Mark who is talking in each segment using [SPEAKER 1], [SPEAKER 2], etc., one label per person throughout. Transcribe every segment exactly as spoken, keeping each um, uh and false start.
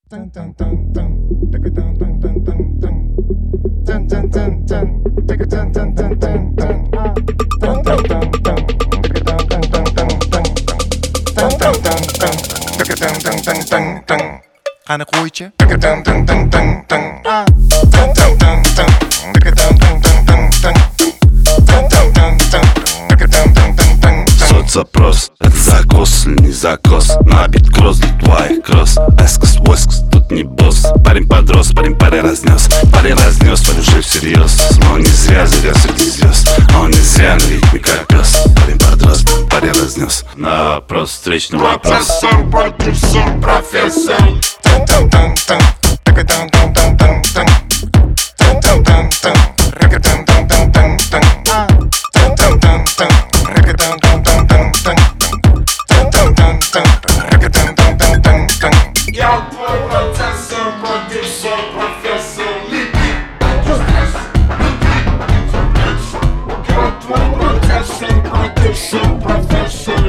[SPEAKER 1] Gaan een gooitje.
[SPEAKER 2] Соцопрос, это закос или не закос? Набит кросс для твоих кросс. Эскос, воскос, тут не босс. Парень подрос, парень парень разнес. Парень разнес, парень уже всерьез. Но он не зря завез среди звезд. Он не зря на ритме как пес. Парень подрос, парень разнес. На вопрос, встречный вопрос.
[SPEAKER 3] Продюсер, профессор. Я твой процессор, продюсер, профессор. Я твой процессор, продюсер, профессор.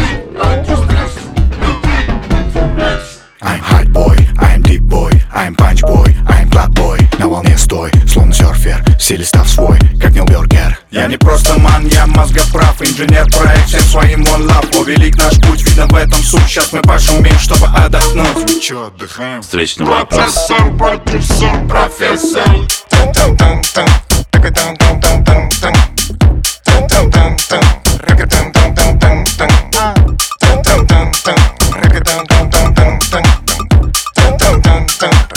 [SPEAKER 4] I'm hot boy, I'm deep boy, I'm punch boy, I'm black boy. На волне стой, словно серфер, в силе став свой, как Нилбергер. Я не просто ман, я мозгоправ, инженер проект всем своим one love. О, велик наш путь, видно в этом суть. Сейчас мы пошумим, чтобы отдохнуть. Мы чё, отдыхаем?
[SPEAKER 2] Встречный вопрос.
[SPEAKER 3] Процессор, продюсер, профессор.
[SPEAKER 1] Dun dun dun dun dun dun dun dun dun dun dun dun